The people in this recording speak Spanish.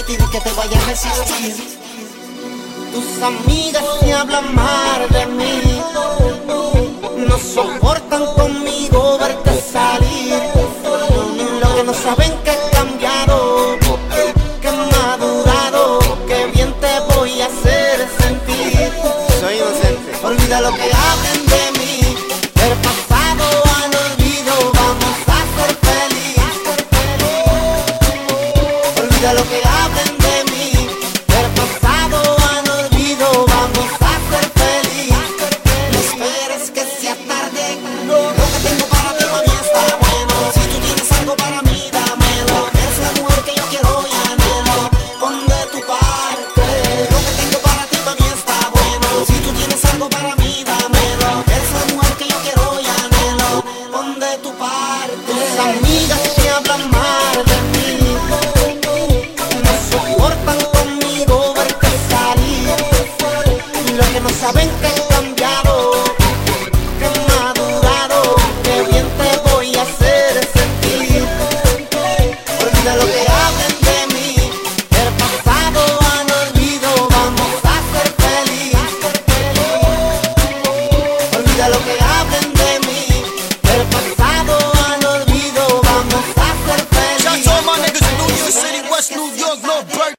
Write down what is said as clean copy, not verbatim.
permitir que te vaya a resistir. Tus amigas se hablan mal de mí, no soportan conmigo verte salir. Lo que no saben que he cambiado, que he madurado, que bien te voy a hacer sentir. Soy inocente. Olvida lo que hablen de mí, del pasado al olvido, vamos a ser feliz. Olvida lo que hablen de mí, del pasado al olvido, vamos a ser feliz. No esperes que sea tarde, lo que tengo para ti mami está bueno. Si tú tienes algo para mí, dámelo. Eres la mujer que yo quiero y anhelo. Pon de tu parte, lo que tengo para ti mami está bueno. Si tú tienes algo para mí, dámelo. Eres la mujer que yo quiero y anhelo. Pon de tu parte. Tus amigas te hablan mal de mí, no soportan conmigo verte salir. Lo que no saben que he cambiado, que he madurado, que bien te voy a hacer sentir. Olvida lo que hablen de mí, del pasado al olvido, vamos a ser feliz. Olvida lo que hablen de mí, del pasado al olvido, vamos a ser feliz. Shout out to all my niggas in New York City, West New York, North Burke.